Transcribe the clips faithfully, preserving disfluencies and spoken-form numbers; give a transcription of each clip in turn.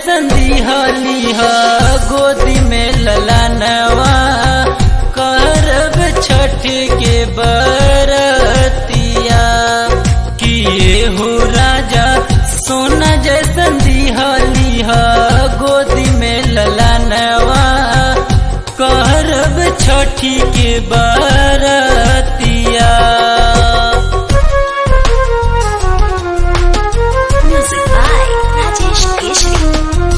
जैसन दिहली ह गोदी में ललनवा करब छठ के बरतिया किए हो राजा सोना जैसन दिहली ह गोदी में ललनवा करब छठी के बरतिया। Music by Rajesh Keshri.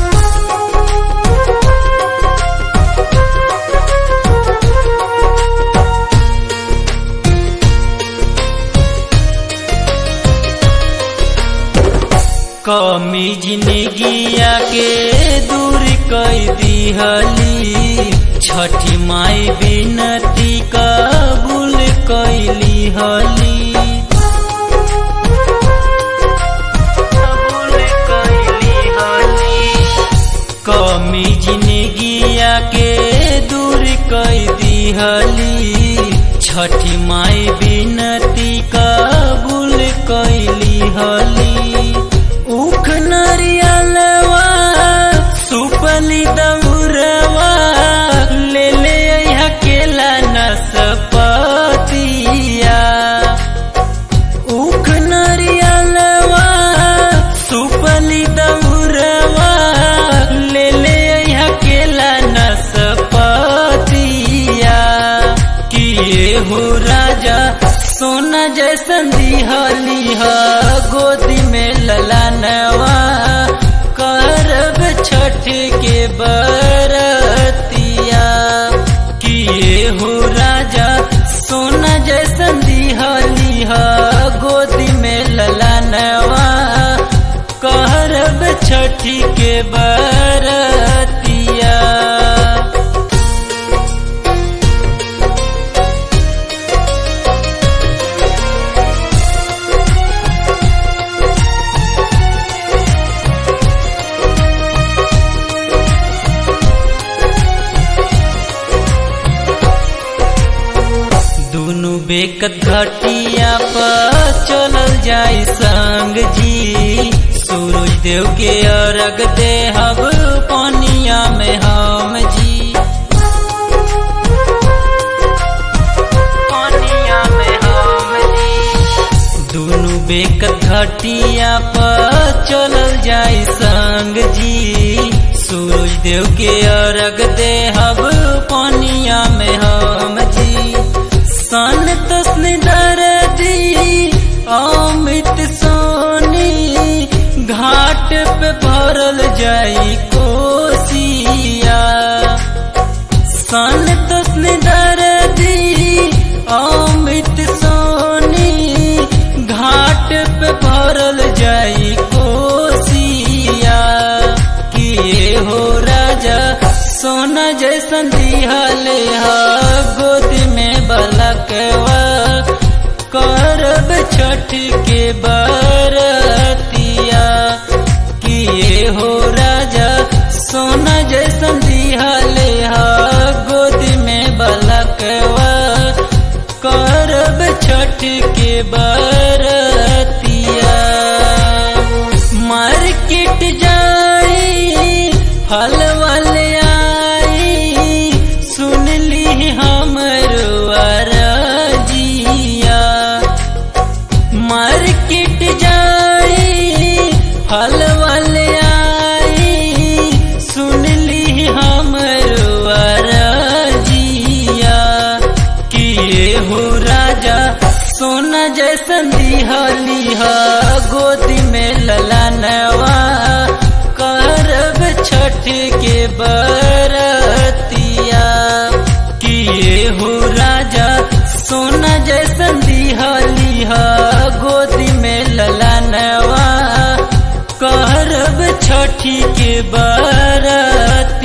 कमी जिंदगिया के दूर कई दिहली छठी माई बिनती कबूल कैली हली कबूल कैली हली कमी जिंदगिया के दूर कई दिहली छठी माई बिनती कबूल कैली हली। उख नरियलवा सुपली दौरवा ले ले अकेला नसपतिया उख नरियलवा सुपली दौरवा ले ले अकेला नसपतिया किए हो राजा सोना जैसन दिहली ह गोदी में ललनवा करब छठ के बरतिया किए हो राजा सोना जैसन दिहली ह गोदी में ललनवा करब छठ के बरतिया। दुनु बेकत घटिया पर चलल जाई संग जी सूरज देव के अर्घ देहब पनिया में हम जी पनिया में हम जी दुनु बेकत घटिया पर चलल जाई संग जी सूरज देव के अर्घ देहब पनिया में हम जी। सन तस्नि दर्दी अमित सोनी घाट पे भरल जाई कोसिया सन तस्नि दर्दी अमित सोनी घाट पे भरल जाई कोसिया किए हो राजा सोना जैसन दिहले ह गोदी में बलकवा करब छठ के बरतिया किए हो राजा सोना जैसन दिहले ह गोदी में बलकवा करब छठ के बरतिया। मार्केट जाई फल वाले आई सुन ली हमरो अरजिया मार्केट जाई फल वाले आई सुन ली हमरो अरजिया किए हो राजा सोना जैसन दिहली ह गोदी में ललनवा करब छठ के बरतिया किए हो राजा सोना जैसन दिहली ह गोदी में ललनवा करब छठ के बरतिया।